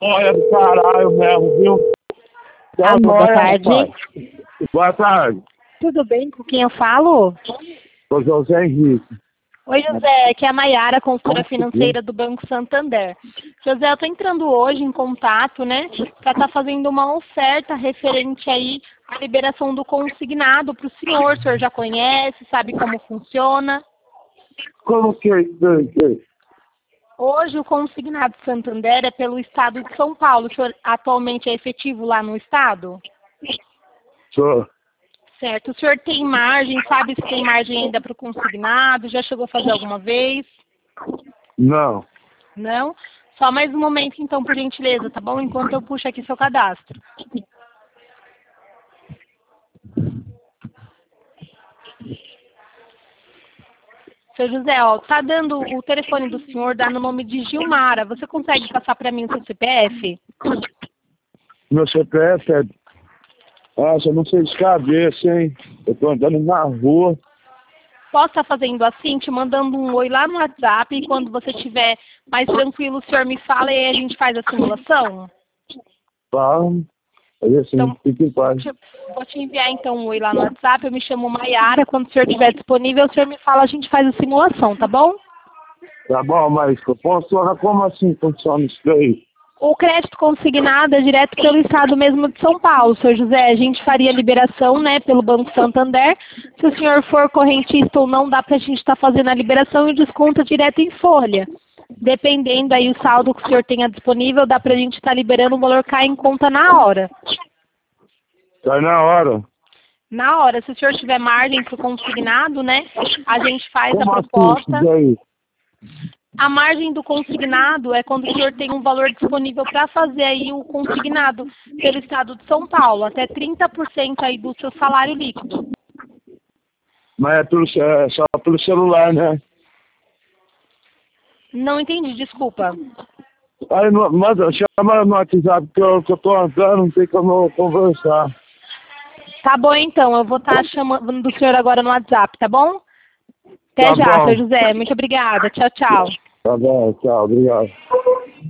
Olha do caralho mesmo, viu? Alô, boa tarde. Boa tarde. Tudo bem? Com quem eu falo? Sou José Henrique. Oi, José. Aqui é a Maiara, consultora financeira do Banco Santander. José, eu estou entrando hoje em contato, né, para estar fazendo uma oferta referente aí à liberação do consignado para o senhor. O senhor já conhece, sabe como funciona? Como que é isso aí? Hoje o consignado Santander é pelo estado de São Paulo. O senhor atualmente é efetivo lá no estado? Sou. Certo. O senhor tem margem, sabe se tem margem ainda para o consignado? Já chegou a fazer alguma vez? Não. Não? Só mais um momento, então, por gentileza, tá bom? Enquanto eu puxo aqui seu cadastro. Seu José, ó, tá dando o telefone do senhor, dá no nome de Gilmara. Você consegue passar para mim o seu CPF? Meu CPF é... Nossa, eu não sei de cabeça, hein? Eu tô andando na rua. Posso estar fazendo assim, te mandando um oi lá no WhatsApp e quando você estiver mais tranquilo, o senhor me fala e aí a gente faz a simulação? Tá? Aí assim, Então, fique em paz. vou te enviar então um oi lá no WhatsApp, eu me chamo Maiara, quando o senhor estiver disponível, o senhor me fala, a gente faz a simulação, tá bom? Tá bom, mas funciona como assim funciona isso daí? O crédito consignado é direto pelo estado mesmo de São Paulo, senhor José. A gente faria a liberação, né, pelo Banco Santander. Se o senhor for correntista ou não, dá pra gente estar fazendo a liberação e desconto direto em folha. Dependendo aí o saldo que o senhor tenha disponível, dá pra gente estar liberando, o valor cai em conta na hora. Sai na hora. Na hora, se o senhor tiver margem para o consignado, né, a gente faz Como a assim proposta. isso daí? A margem do consignado é quando o senhor tem um valor disponível para fazer aí o consignado pelo estado de São Paulo, até 30% aí do seu salário líquido. Mas é só pelo celular, né? Não entendi, desculpa. Aí, manda, chama no WhatsApp que eu tô andando, não tem como eu conversar. Tá bom então, eu vou estar chamando do senhor agora no WhatsApp, tá bom? Até Tá já, bom. seu José. Muito obrigada. Tchau, tchau. Tá bom, tchau, obrigado.